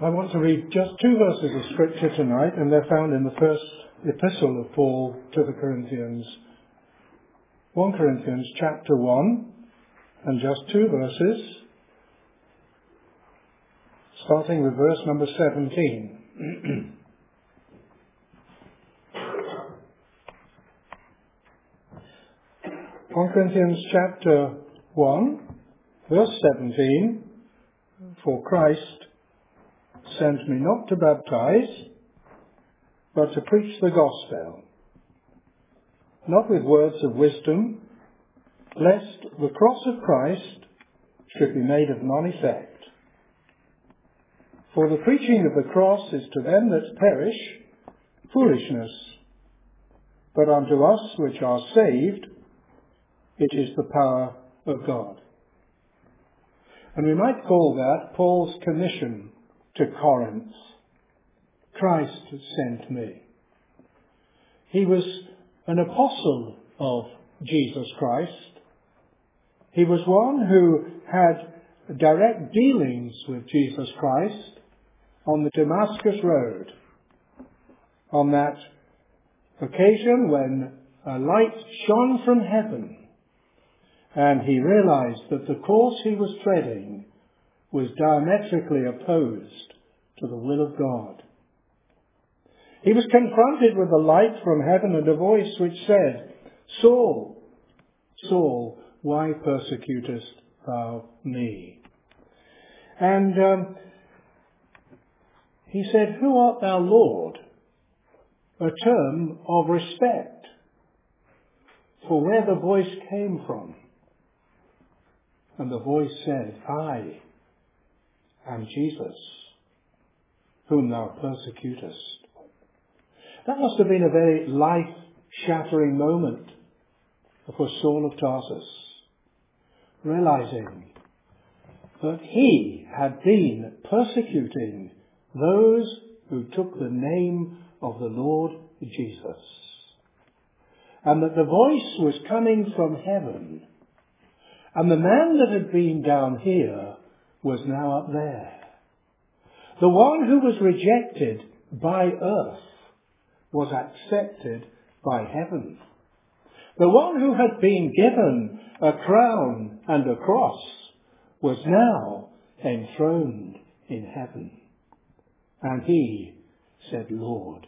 I want to read just two verses of Scripture tonight, and they're found in the first epistle of Paul to the Corinthians. 1 Corinthians chapter 1, and just two verses, starting with verse number 17. 1 Corinthians chapter 1, verse 17, for Christ sent me not to baptize, but to preach the gospel, not with words of wisdom, lest the cross of Christ should be made of none effect. For the preaching of the cross is to them that perish foolishness, but unto us which are saved it is the power of God. And we might call that Paul's commission to Corinth. Christ sent me. He was an apostle of Jesus Christ. He was one who had direct dealings with Jesus Christ on the Damascus Road. On that occasion when a light shone from heaven, and he realized that the course he was treading was diametrically opposed to the will of God. He was confronted with a light from heaven and a voice which said, Saul, Saul, why persecutest thou me? And he said, Who art thou, Lord? A term of respect for where the voice came from. And the voice said, I am Jesus, whom thou persecutest. That must have been a very life-shattering moment for Saul of Tarsus, realizing that he had been persecuting those who took the name of the Lord Jesus, and that the voice was coming from heaven. And the man that had been down here was now up there. The one who was rejected by earth was accepted by heaven. The one who had been given a crown and a cross was now enthroned in heaven. And he said, Lord.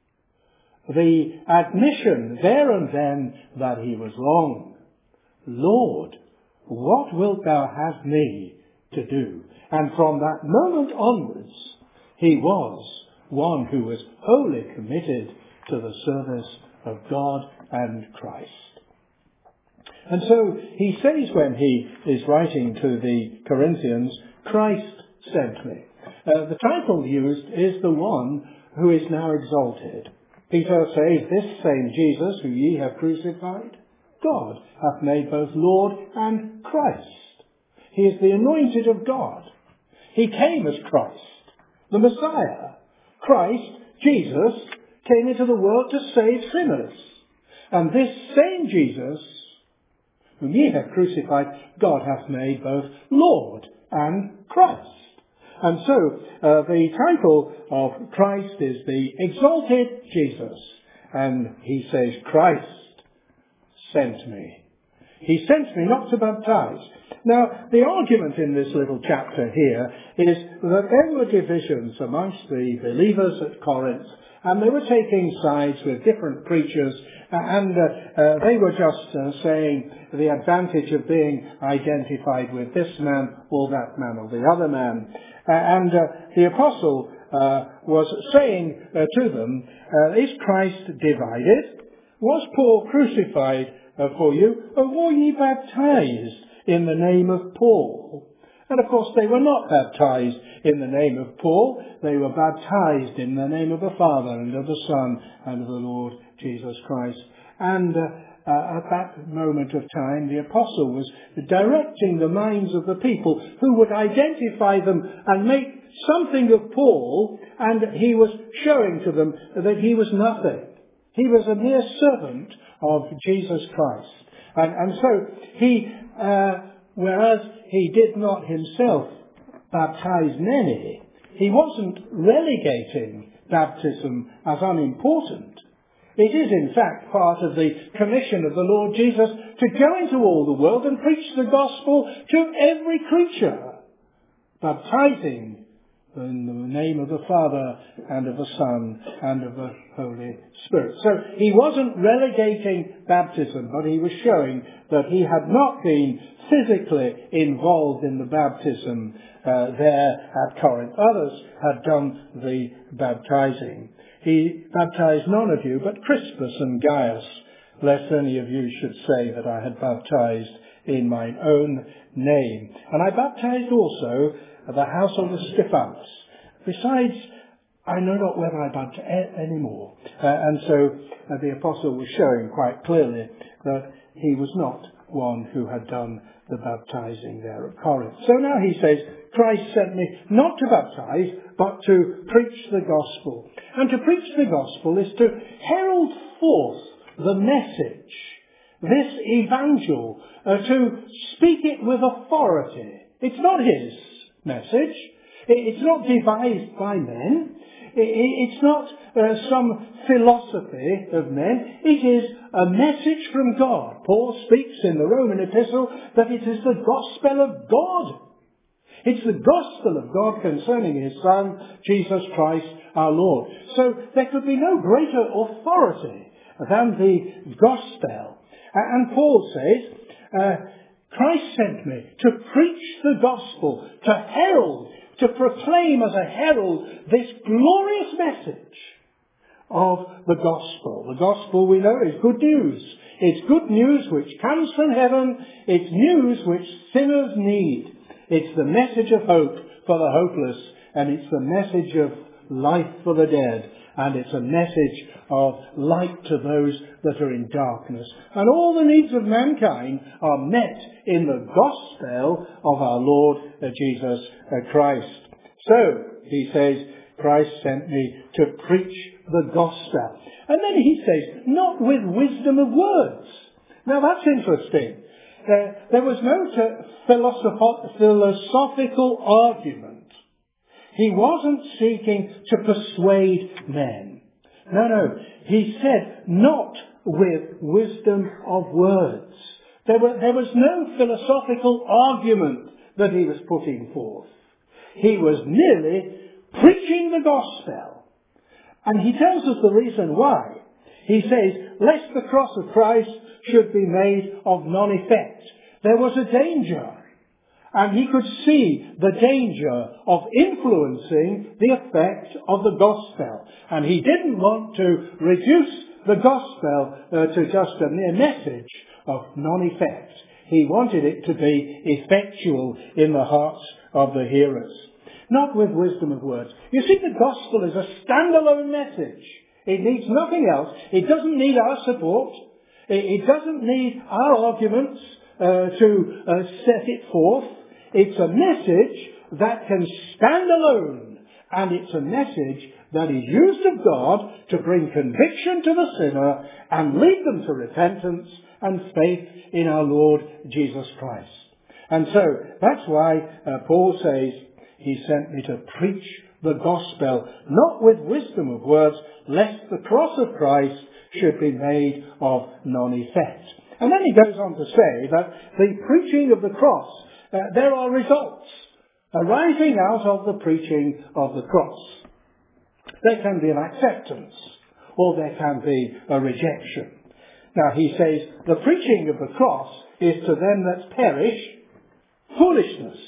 The admission there and then that he was wrong. Lord, what wilt thou have me to do? And from that moment onwards, he was one who was wholly committed to the service of God and Christ. And so he says when he is writing to the Corinthians, Christ sent me. The title used is the one who is now exalted. Peter says, This same Jesus who ye have crucified, God hath made both Lord and Christ. He is the anointed of God. He came as Christ, the Messiah. Christ, Jesus, came into the world to save sinners. And this same Jesus, whom ye have crucified, God hath made both Lord and Christ. And so the title of Christ is the exalted Jesus. And he says, Christ sent me. He sent me not to baptize. Now, the argument in this little chapter here is that there were divisions amongst the believers at Corinth, and they were taking sides with different preachers, and they were just saying the advantage of being identified with this man or that man or the other man. And the apostle was saying to them, is Christ divided? Was Paul crucified for you? Or were ye baptized in the name of Paul? And of course they were not baptized in the name of Paul. They were baptized in the name of the Father and of the Son and of the Lord Jesus Christ. And at that moment of time, the apostle was directing the minds of the people who would identify them and make something of Paul, and he was showing to them that he was nothing. He was a mere servant of Jesus Christ. And so he, whereas he did not himself baptize many, he wasn't relegating baptism as unimportant. It is, in fact, part of the commission of the Lord Jesus to go into all the world and preach the gospel to every creature, baptizing in the name of the Father and of the Son and of the Holy Spirit. So he wasn't relegating baptism, but he was showing that he had not been physically involved in the baptism there at Corinth. Others had done the baptizing. He baptized none of you but Crispus and Gaius, lest any of you should say that I had baptized in mine own name. And I baptized also the household of Stephanas. Besides, I know not whether I baptized any more. And so the apostle was showing quite clearly that he was not one who had done the baptizing there at Corinth. So now he says, Christ sent me not to baptize, but to preach the gospel. And to preach the gospel is to herald forth the message, this evangel, to speak it with authority. It's not his message. It's not devised by men. It's not some philosophy of men. It is a message from God. Paul speaks in the Roman epistle that it is the gospel of God. It's the gospel of God concerning his Son, Jesus Christ our Lord. So there could be no greater authority than the gospel. And Paul says, Christ sent me to preach the gospel, to herald, to proclaim as a herald this glorious message of the gospel. The gospel, we know, is good news. It's good news which comes from heaven. It's news which sinners need. It's the message of hope for the hopeless, and it's the message of life for the dead, and it's a message of light to those that are in darkness. And all the needs of mankind are met in the gospel of our Lord Jesus Christ. So, he says, Christ sent me to preach the gospel. And then he says, not with wisdom of words. Now that's interesting. There was no philosophical argument. He wasn't seeking to persuade men. No. He said, not with wisdom of words. There was no philosophical argument that he was putting forth. He was merely preaching the gospel. And he tells us the reason why. He says, lest the cross of Christ should be made of none effect. There was a danger. And he could see the danger of influencing the effect of the gospel. And he didn't want to reduce the gospel to just a mere message of non-effect. He wanted it to be effectual in the hearts of the hearers. Not with wisdom of words. You see, the gospel is a standalone message. It needs nothing else. It doesn't need our support. It doesn't need our arguments to set it forth. It's a message that can stand alone. And it's a message that is used of God to bring conviction to the sinner and lead them to repentance and faith in our Lord Jesus Christ. And so that's why Paul says he sent me to preach the gospel, not with wisdom of words, lest the cross of Christ should be made of none effect. And then he goes on to say that the preaching of the cross, there are results arising out of the preaching of the cross. There can be an acceptance, or there can be a rejection. Now he says, the preaching of the cross is to them that perish foolishness.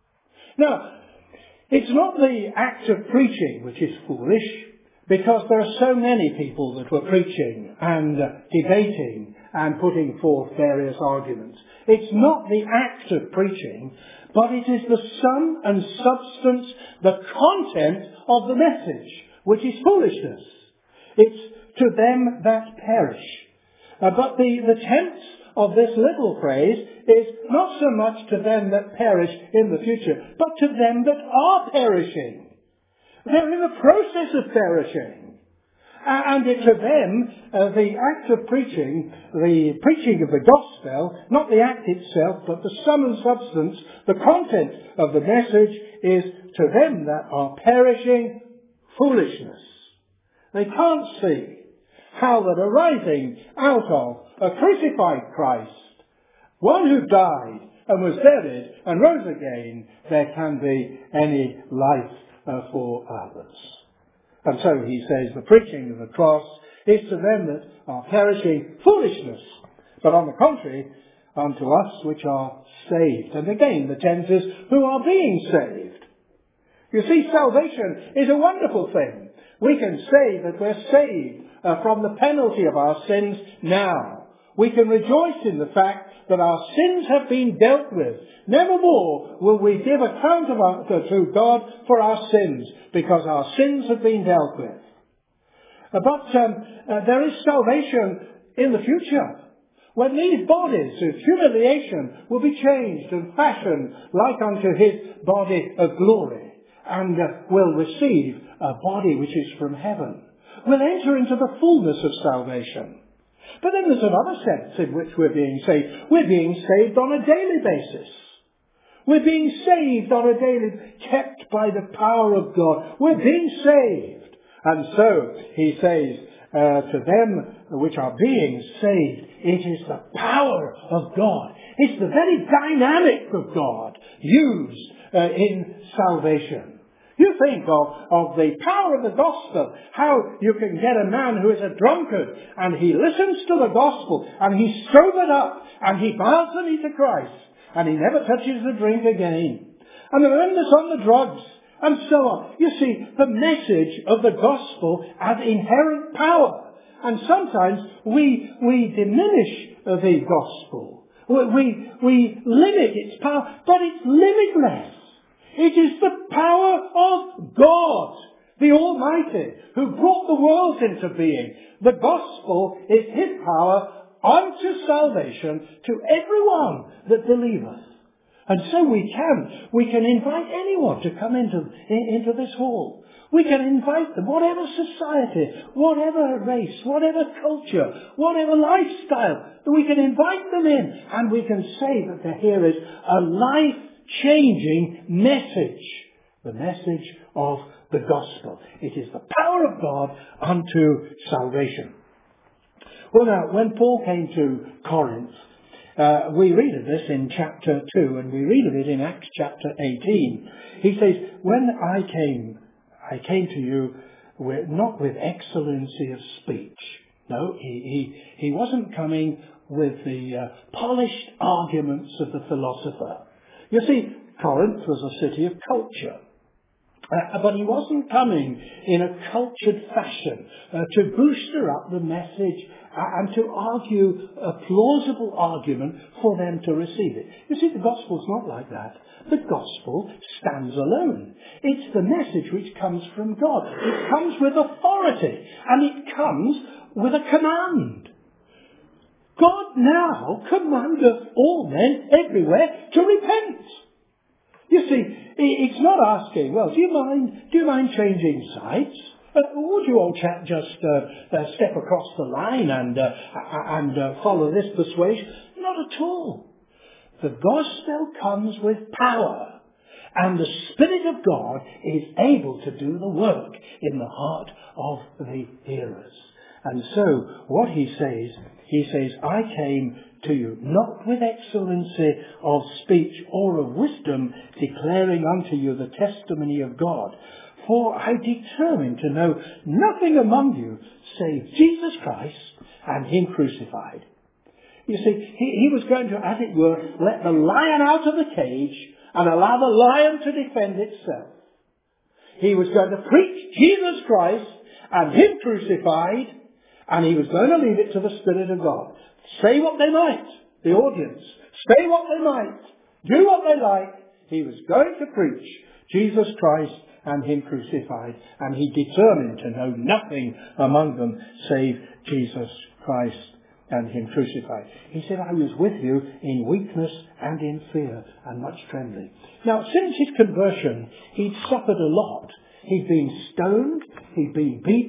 Now, it's not the act of preaching which is foolish, because there are so many people that were preaching and debating and putting forth various arguments. It's not the act of preaching, but it is the sum and substance, the content of the message, which is foolishness. It's to them that perish. But the tense of this little phrase is not so much to them that perish in the future, but to them that are perishing. They're in the process of perishing. And to them, the act of preaching, the preaching of the gospel, not the act itself, but the sum and substance, the content of the message is to them that are perishing foolishness. They can't see how that arising out of a crucified Christ, one who died and was buried and rose again, there can be any life for others. And so he says the preaching of the cross is to them that are perishing foolishness, but on the contrary, unto us which are saved. And again the tense is who are being saved. You see, salvation is a wonderful thing. We can say that we're saved from the penalty of our sins now. We can rejoice in the fact that our sins have been dealt with. Nevermore will we give account to God for our sins, because our sins have been dealt with. But there is salvation in the future, when these bodies of humiliation will be changed and fashioned like unto his body of glory, and will receive a body which is from heaven. We'll enter into the fullness of salvation. But then there's another sense in which we're being saved. We're being saved on a daily basis. We're being saved on a daily, kept by the power of God. We're being saved. And so he says to them which are being saved, it is the power of God. It's the very dynamic of God used in salvation. You think of the power of the gospel, how you can get a man who is a drunkard and he listens to the gospel and he's sobered up and he bows the knee to Christ and he never touches the drink again. And the man that's on the drugs and so on. You see, the message of the gospel has inherent power. And sometimes we diminish the gospel. We limit its power, but it's limitless. It is the power of God, the Almighty, who brought the world into being. The gospel is his power unto salvation to everyone that believeth. And so we can invite anyone to come into this hall. We can invite them, whatever society, whatever race, whatever culture, whatever lifestyle, we can invite them in, and we can say that there is a life-changing message, the message of the gospel. It is the power of God unto salvation. Well now, when Paul came to Corinth, we read of this in chapter 2, and we read of it in Acts chapter 18. He says, when I came to you not with excellency of speech. No, he wasn't coming with the polished arguments of the philosopher. You see, Corinth was a city of culture. But he wasn't coming in a cultured fashion to booster up the message and to argue a plausible argument for them to receive it. You see, the gospel's not like that. The gospel stands alone. It's the message which comes from God. It comes with authority, and it comes with a command. God now commandeth all men everywhere to repent. You see, it's not asking, well, do you mind changing sides? Would you old chap just step across the line and follow this persuasion? Not at all. The gospel comes with power, and the Spirit of God is able to do the work in the heart of the hearers. And so, what he says, I came to you, not with excellency of speech or of wisdom, declaring unto you the testimony of God. For I determined to know nothing among you save Jesus Christ and him crucified. You see, he was going to, as it were, let the lion out of the cage and allow the lion to defend itself. He was going to preach Jesus Christ and him crucified, and he was going to leave it to the Spirit of God. Say what they might, the audience. Say what they might. Do what they like. He was going to preach Jesus Christ and him crucified, and he determined to know nothing among them save Jesus Christ and him crucified. He said, I was with you in weakness and in fear and much trembling. Now, since his conversion, he'd suffered a lot. He'd been stoned, he'd been beaten,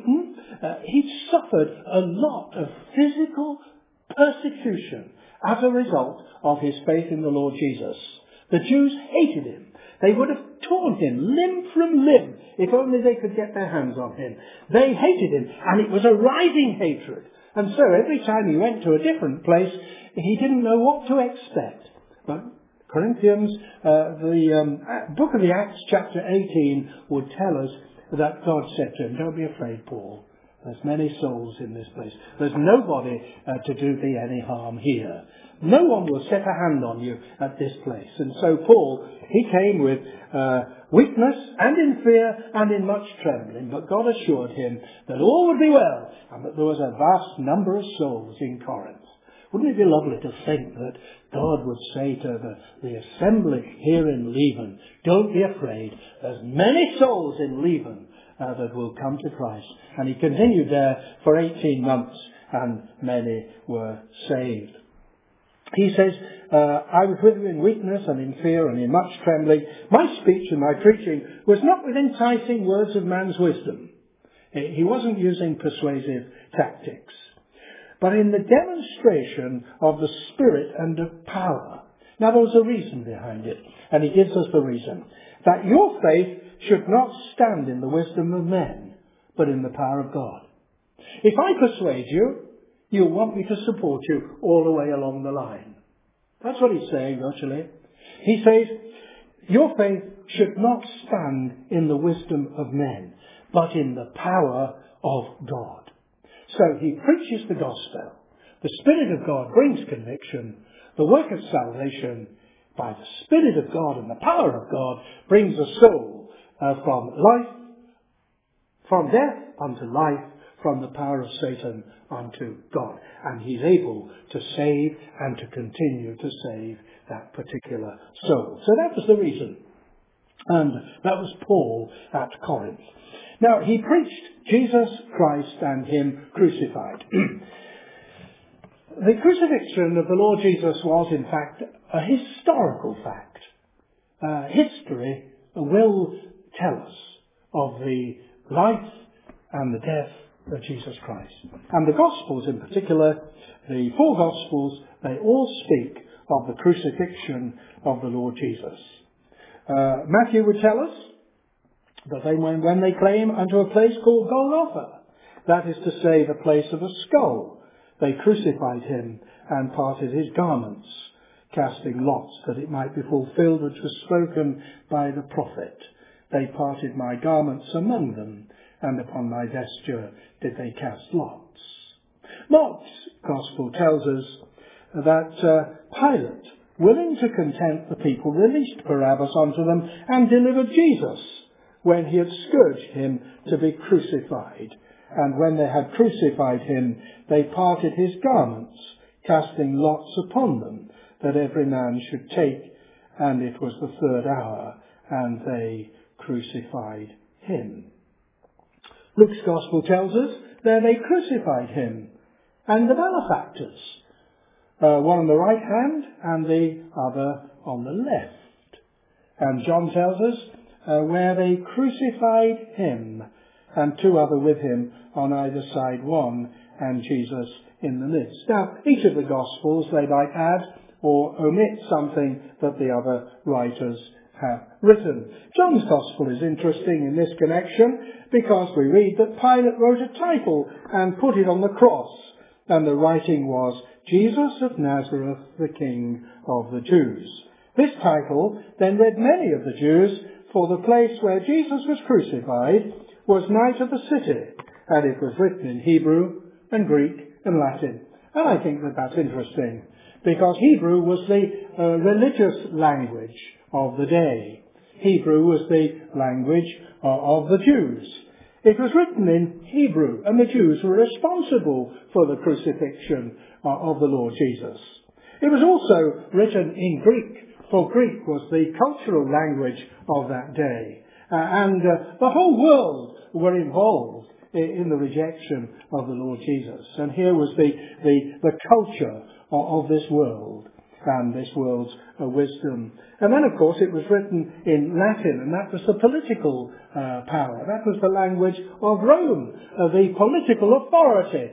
he'd suffered a lot of physical persecution as a result of his faith in the Lord Jesus. The Jews hated him. They would have torn him limb from limb if only they could get their hands on him. They hated him, and it was a rising hatred. And so every time he went to a different place, he didn't know what to expect. But Corinthians, the book of the Acts, chapter 18, would tell us that God said to him, "Don't be afraid, Paul. There's many souls in this place. There's nobody to do thee any harm here. No one will set a hand on you at this place." And so Paul, he came with weakness and in fear and in much trembling. But God assured him that all would be well and that there was a vast number of souls in Corinth. Wouldn't it be lovely to think that God would say to the assembly here in Leven, "Don't be afraid. There's many souls in Leven that will come to Christ." And he continued there for 18 months and many were saved. He says, "I was with you in weakness and in fear and in much trembling. My speech and my preaching was not with enticing words of man's wisdom." He wasn't using persuasive tactics, but in the demonstration of the Spirit and of power. Now there was a reason behind it, and he gives us the reason. That your faith should not stand in the wisdom of men, but in the power of God. If I persuade you, you'll want me to support you all the way along the line. That's what he's saying, virtually. He says, your faith should not stand in the wisdom of men, but in the power of God. So he preaches the gospel. The Spirit of God brings conviction. The work of salvation by the Spirit of God and the power of God brings a soul from death unto life, from the power of Satan unto God. And he's able to save and to continue to save that particular soul. So that was the reason. And that was Paul at Corinth. Now, he preached Jesus Christ and him crucified. The crucifixion of the Lord Jesus was, in fact, a historical fact. History will tell us of the life and the death of Jesus Christ. And the Gospels in particular, the four Gospels, they all speak of the crucifixion of the Lord Jesus. Matthew would tell us that when they came unto a place called Golgotha, that is to say, the place of a skull, they crucified him and parted his garments, casting lots that it might be fulfilled which was spoken by the prophet. They parted my garments among them, and upon my vesture did they cast lots. Mark's Gospel tells us that Pilate, willing to content the people, released Barabbas unto them and delivered Jesus when he had scourged him to be crucified. And when they had crucified him, they parted his garments, casting lots upon them, that every man should take. And it was the third hour, and they crucified him. Luke's Gospel tells us there they crucified him and the malefactors, one on the right hand and the other on the left. And John tells us where they crucified him and two other with him on either side, one and Jesus in the midst. Now, each of the Gospels, they might add or omit something that the other writers have written. John's Gospel is interesting in this connection because we read that Pilate wrote a title and put it on the cross, and the writing was, Jesus of Nazareth, the King of the Jews. This title then read many of the Jews, for the place where Jesus was crucified was nigh to the city, and it was written in Hebrew and Greek and Latin. And I think that that's interesting, because Hebrew was the religious language of the day. Hebrew was the language of the Jews. It was written in Hebrew, and the Jews were responsible for the crucifixion of the Lord Jesus. It was also written in Greek, for Greek was the cultural language of that day. And the whole world were involved in the rejection of the Lord Jesus. And here was the culture of this world. than this world's wisdom. And then, of course, it was written in Latin, and that was the political power. That was the language of Rome, the political authority,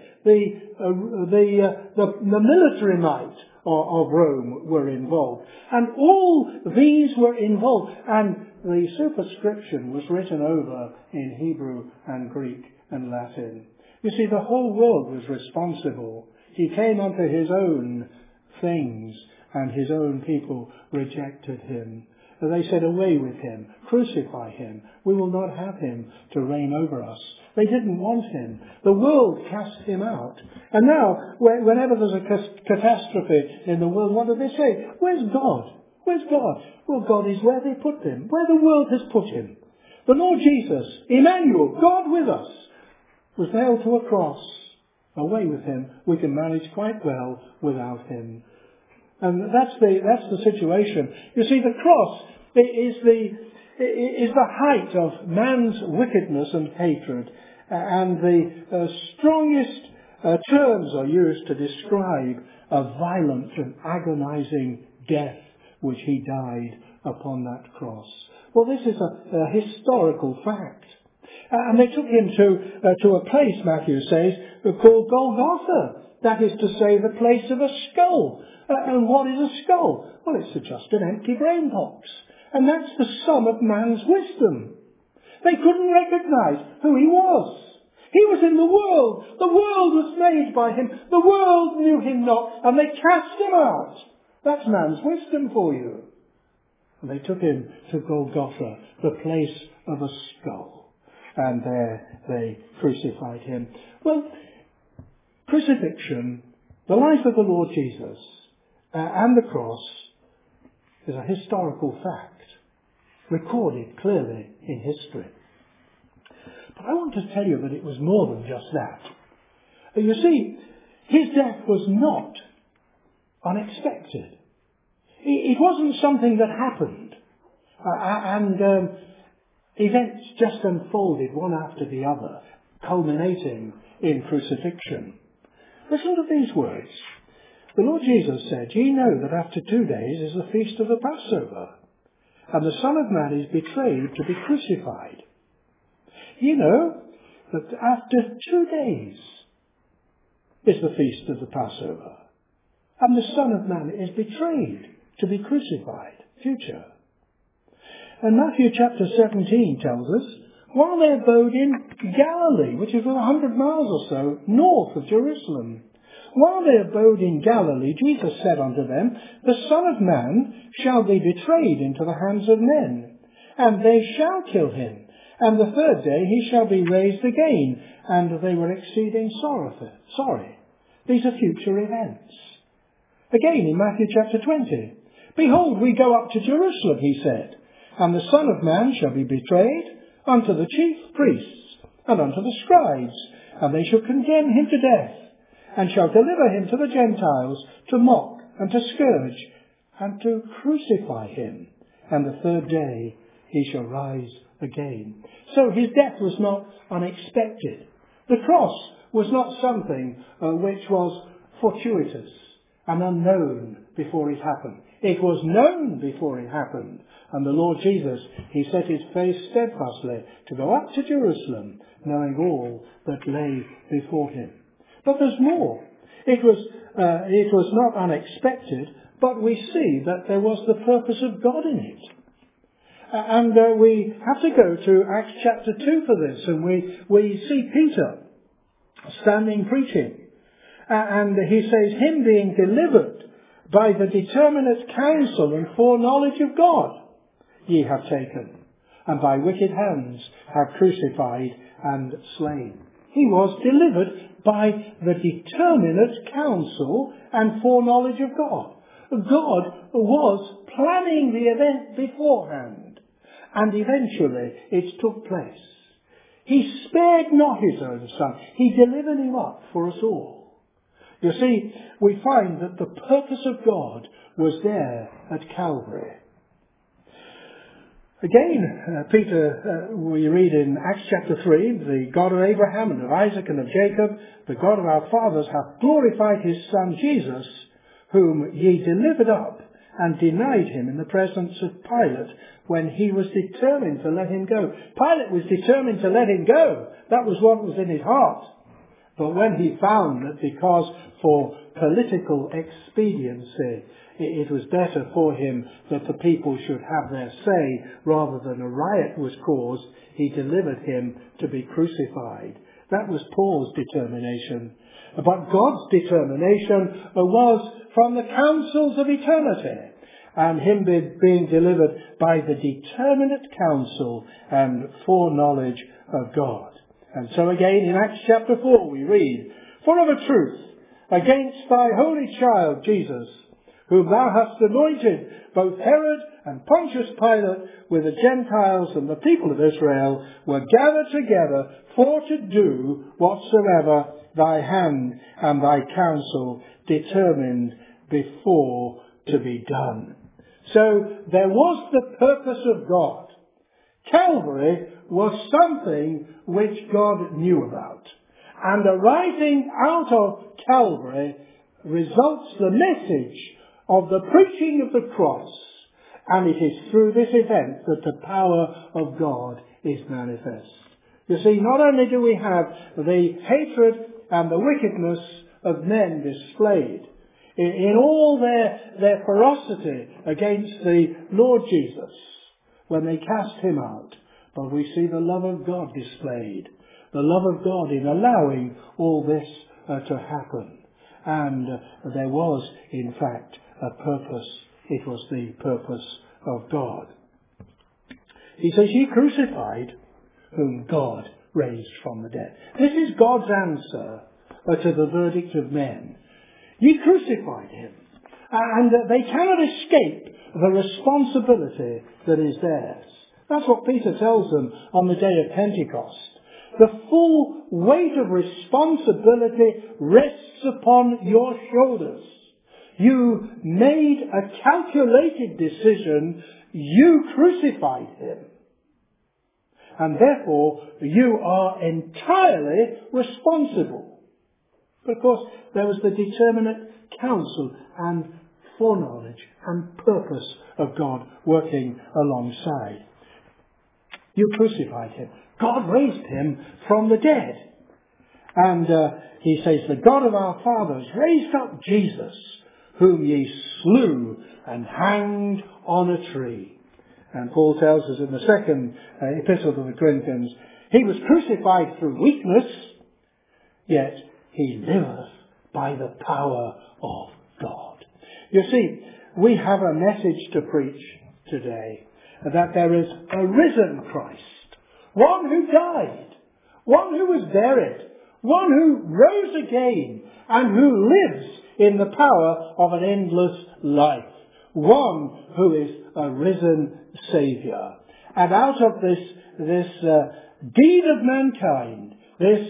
the military might of Rome were involved. And all these were involved. And the superscription was written over in Hebrew and Greek and Latin. You see, the whole world was responsible. He came unto his own things, and his own people rejected him. They said, away with him, crucify him. We will not have him to reign over us. They didn't want him. The world cast him out. And now, whenever there's a catastrophe in the world, what do they say? Where's God? Where's God? Well, God is where they put him, where the world has put him. The Lord Jesus, Emmanuel, God with us, was nailed to a cross. Away with him. We can manage quite well without him. And that's the situation. You see, the cross is the height of man's wickedness and hatred, and the strongest terms are used to describe a violent and agonizing death which he died upon that cross. Well, this is a historical fact. And they took him to a place, Matthew says, called Golgotha. That is to say, the place of a skull. And what is a skull? Well, it's just an empty brain box. And that's the sum of man's wisdom. They couldn't recognize who he was. He was in the world. The world was made by him. The world knew him not. And they cast him out. That's man's wisdom for you. And they took him to Golgotha, the place of a skull. And there they crucified him. Well, crucifixion, the life of the Lord Jesus, and the cross is a historical fact, recorded clearly in history. But I want to tell you that it was more than just that. You see, his death was not unexpected. It wasn't something that happened, and events just unfolded one after the other, culminating in crucifixion. Listen to these words. The Lord Jesus said, ye know that after 2 days is the feast of the Passover, and the Son of Man is betrayed to be crucified. Ye know that after 2 days is the feast of the Passover, and the Son of Man is betrayed to be crucified. Future. And Matthew chapter 17 tells us, while they abode in Galilee, which is 100 miles or so north of Jerusalem, while they abode in Galilee, Jesus said unto them, the Son of Man shall be betrayed into the hands of men, and they shall kill him, and the third day he shall be raised again. And they were exceeding sorry. These are future events. Again in Matthew chapter 20, behold, we go up to Jerusalem, he said, and the Son of Man shall be betrayed unto the chief priests and unto the scribes, and they shall condemn him to death, and shall deliver him to the Gentiles to mock and to scourge and to crucify him. And the third day he shall rise again. So his death was not unexpected. The cross was not something which was fortuitous and unknown before it happened. It was known before it happened. And the Lord Jesus, he set his face steadfastly to go up to Jerusalem, knowing all that lay before him. But there's more. It was not unexpected, but we see that there was the purpose of God in it. And we have to go to Acts chapter 2 for this, and we see Peter standing preaching. And he says, him being delivered by the determinate counsel and foreknowledge of God, ye have taken, and by wicked hands have crucified and slain. He was delivered by the determinate counsel and foreknowledge of God. God was planning the event beforehand, and eventually it took place. He spared not his own Son. He delivered him up for us all. You see, we find that the purpose of God was there at Calvary. Again, Peter, we read in Acts chapter 3, the God of Abraham and of Isaac and of Jacob, the God of our fathers, hath glorified his Son Jesus, whom ye delivered up and denied him in the presence of Pilate when he was determined to let him go. Pilate was determined to let him go. That was what was in his heart. But when he found that because for political expediency it was better for him that the people should have their say rather than a riot was caused, he delivered him to be crucified. That was Paul's determination. But God's determination was from the councils of eternity, and him being delivered by the determinate counsel and foreknowledge of God. And so again in Acts chapter 4 we read, For of a truth, against thy holy child Jesus, whom thou hast anointed, both Herod and Pontius Pilate with the Gentiles and the people of Israel were gathered together for to do whatsoever thy hand and thy counsel determined before to be done. So there was the purpose of God. Calvary was something which God knew about. And arising out of Calvary results the message of the preaching of the cross. And it is through this event that the power of God is manifest. You see, not only do we have the hatred and the wickedness of men displayed in all their ferocity against the Lord Jesus when they cast him out, but we see the love of God displayed, the love of God in allowing all this to happen. And there was, in fact, a purpose. It was the purpose of God. He says, Ye crucified, whom God raised from the dead. This is God's answer to the verdict of men. Ye crucified him. And they cannot escape the responsibility that is theirs. That's what Peter tells them on the day of Pentecost. The full weight of responsibility rests upon your shoulders. You made a calculated decision. You crucified him. And therefore, you are entirely responsible. But of course, there was the determinate counsel and foreknowledge and purpose of God working alongside. You crucified him. God raised him from the dead. And he says, The God of our fathers raised up Jesus, whom ye slew and hanged on a tree. And Paul tells us in the second epistle to the Corinthians, He was crucified through weakness, yet he liveth by the power of God. You see, we have a message to preach today, that there is a risen Christ, one who died, one who was buried, one who rose again, and who lives in the power of an endless life, one who is a risen Saviour. And out of this deed of mankind, this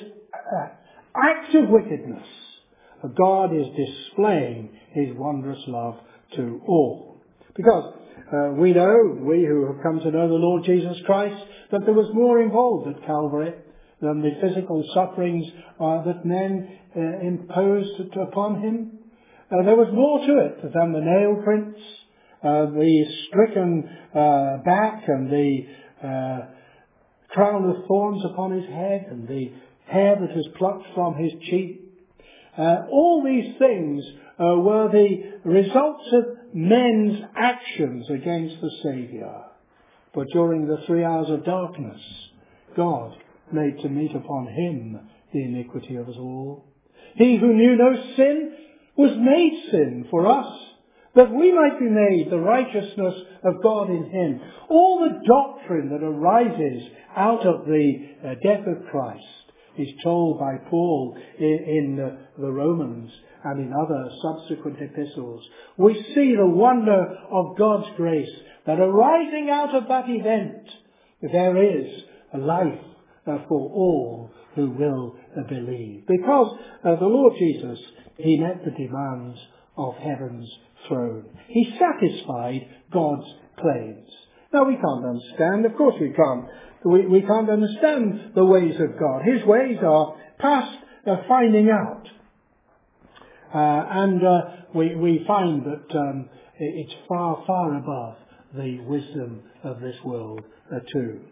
act of wickedness, God is displaying his wondrous love to all. Because we know, we who have come to know the Lord Jesus Christ, that there was more involved at Calvary than the physical sufferings that men imposed upon him. There was more to it than the nail prints, the stricken back and the crown of thorns upon his head and the hair that was plucked from his cheek. All these things were the results of men's actions against the Saviour. But during the 3 hours of darkness, God made to meet upon him the iniquity of us all. He who knew no sin was made sin for us, that we might be made the righteousness of God in him. All the doctrine that arises out of the death of Christ is told by Paul in the Romans and in other subsequent epistles. We see the wonder of God's grace, that arising out of that event, there is a life for all who will believe. Because the Lord Jesus, he met the demands of heaven's throne. He satisfied God's claims. Now we can't understand, of course we can't. We can't understand the ways of God. His ways are past finding out. We find that it's far, far above the wisdom of this world too.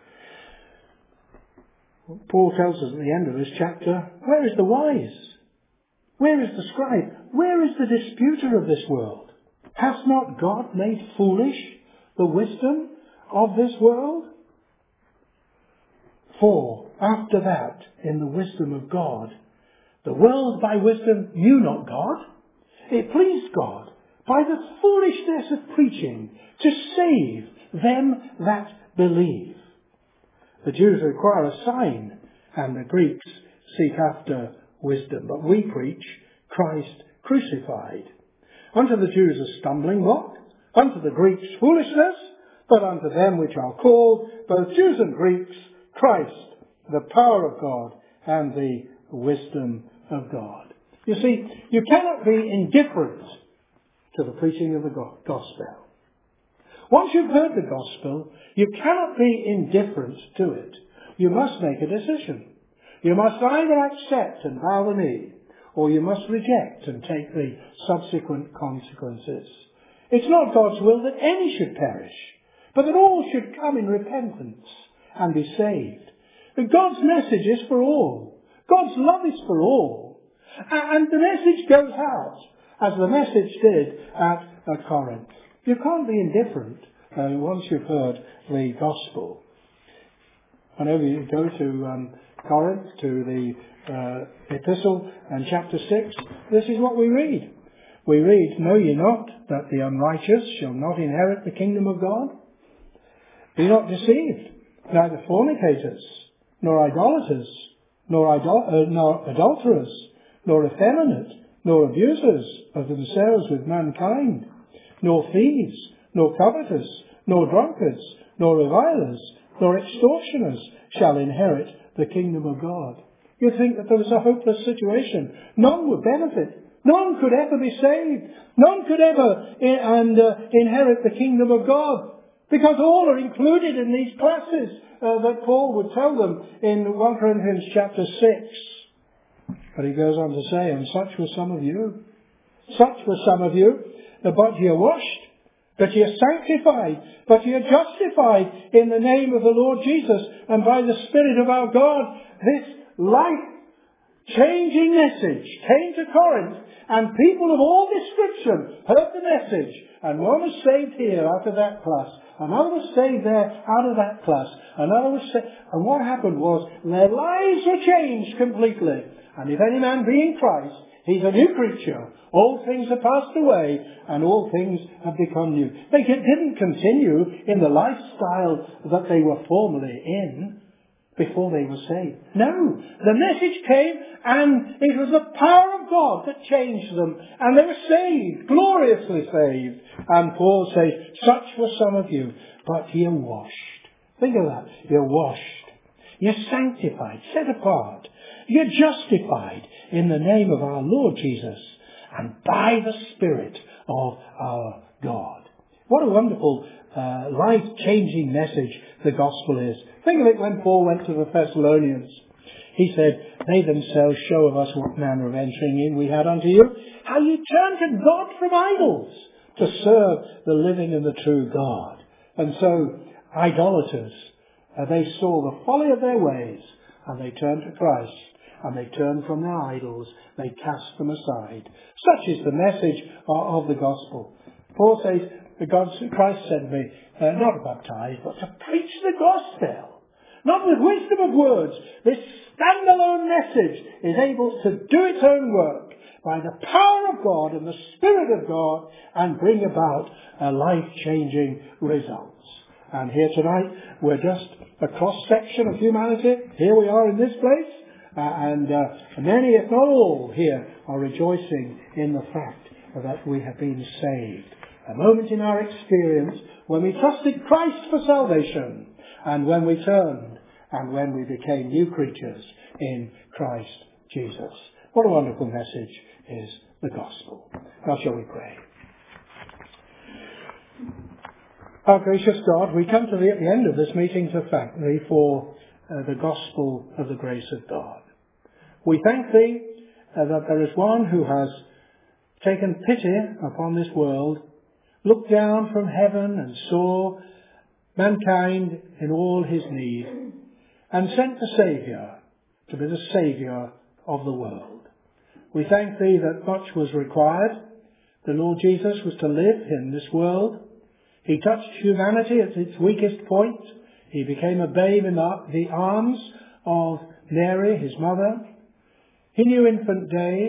Paul tells us at the end of this chapter, where is the wise? Where is the scribe? Where is the disputer of this world? Has not God made foolish the wisdom of this world? For after that, in the wisdom of God, the world by wisdom knew not God. It pleased God by the foolishness of preaching to save them that believe. The Jews require a sign, and the Greeks seek after wisdom. But we preach Christ crucified. Unto the Jews a stumbling block, unto the Greeks foolishness, but unto them which are called, both Jews and Greeks, Christ, the power of God and the wisdom of God. You see, you cannot be indifferent to the preaching of the gospel. Once you've heard the gospel, you cannot be indifferent to it. You must make a decision. You must either accept and bow the knee, or you must reject and take the subsequent consequences. It's not God's will that any should perish, but that all should come in repentance and be saved. But God's message is for all. God's love is for all. And the message goes out, as the message did at Corinth. You can't be indifferent once you've heard the gospel. Whenever you go to Corinth, to the epistle and chapter 6, this is what we read. We read, know ye not that the unrighteous shall not inherit the kingdom of God? Be not deceived, neither fornicators, nor idolaters, nor adulterers, nor effeminate, nor abusers of themselves with mankind, nor thieves, nor covetous, nor drunkards, nor revilers, nor extortioners shall inherit the kingdom of God. You'd think that there was a hopeless situation. None would benefit. None could ever be saved. None could ever inherit the kingdom of God. Because all are included in these classes that Paul would tell them in 1 Corinthians chapter 6. But he goes on to say, and such were some of you. Such were some of you. But ye are washed, but ye are sanctified, but ye are justified in the name of the Lord Jesus and by the Spirit of our God. This life-changing message came to Corinth, and people of all description heard the message. And one was saved here out of that class. Another was saved there out of that class. Another was saved. And what happened was their lives were changed completely. And if any man be in Christ, he's a new creature. All things are passed away, and all things have become new. They didn't continue in the lifestyle that they were formerly in before they were saved. No, the message came, and it was the power of God that changed them, and they were saved, gloriously saved. And Paul says, such were some of you, but ye are washed. Think of that. You're washed. You're sanctified, set apart. You're justified in the name of our Lord Jesus and by the Spirit of our God. What a wonderful, life-changing message the gospel is. Think of it when Paul went to the Thessalonians. He said, they themselves show of us what manner of entering in we had unto you, how you turned to God from idols to serve the living and the true God. And so, idolaters, they saw the folly of their ways, and they turned to Christ. And they turned from their idols. They cast them aside. Such is the message of the gospel. Paul says, Christ sent me not to baptize, but to preach the gospel. Not with wisdom of words. This standalone message is able to do its own work by the power of God and the Spirit of God and bring about life-changing results. And here tonight, we're just a cross-section of humanity. Here we are in this place. And many, if not all, here are rejoicing in the fact that we have been saved. A moment in our experience when we trusted Christ for salvation, and when we turned, and when we became new creatures in Christ Jesus. What a wonderful message is the gospel. Now shall we pray. Our gracious God, we come to the end of this meeting to thank Thee for the gospel of the grace of God. We thank Thee that there is one who has taken pity upon this world, looked down from heaven and saw mankind in all his need, and sent the Saviour to be the Saviour of the world. We thank thee that much was required. The Lord Jesus was to live in this world. He touched humanity at its weakest point. He became a babe in the arms of Mary, his mother. He knew infant days.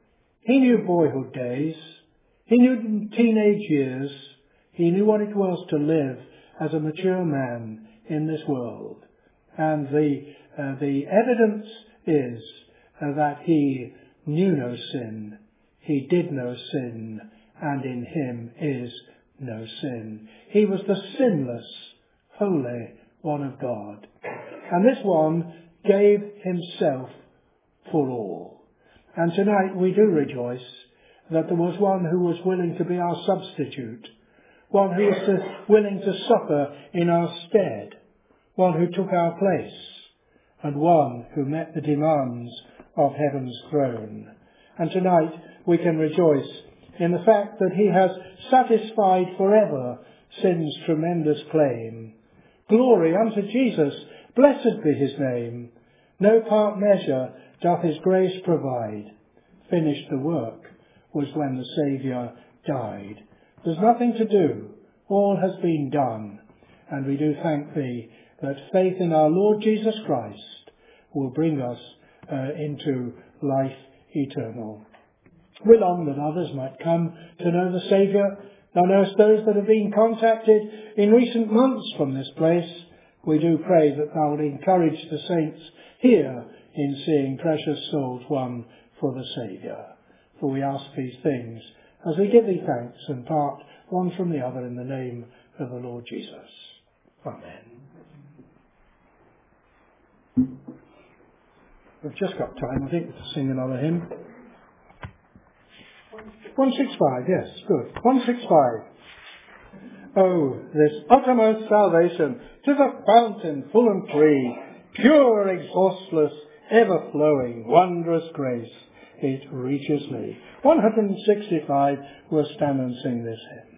He knew boyhood days. He knew teenage years. He knew what it was to live as a mature man in this world. And the evidence is that he knew no sin. He did no sin, and in him is no sin. He was the sinless, holy one of God. And this one gave himself for all. And tonight we do rejoice that there was one who was willing to be our substitute, one who was willing to suffer in our stead, one who took our place, and one who met the demands of heaven's throne. And tonight we can rejoice in the fact that he has satisfied forever sin's tremendous claim. Glory unto Jesus, blessed be his name. No part measure doth his grace provide. Finished the work was when the Saviour died. There's nothing to do. All has been done. And we do thank thee that faith in our Lord Jesus Christ will bring us into life eternal. We long that others might come to know the Saviour. Thou knowest those that have been contacted in recent months from this place. We do pray that thou will encourage the saints here in seeing precious souls won for the Saviour. For we ask these things as we give thee thanks and part one from the other in the name of the Lord Jesus. Amen. We've just got time, I think, to sing another hymn. 165, yes, good. 165. Oh, this uttermost salvation, 'tis a fountain full and free, pure, exhaustless, ever-flowing, wondrous grace, it reaches me. 165, we'll stand and sing this hymn.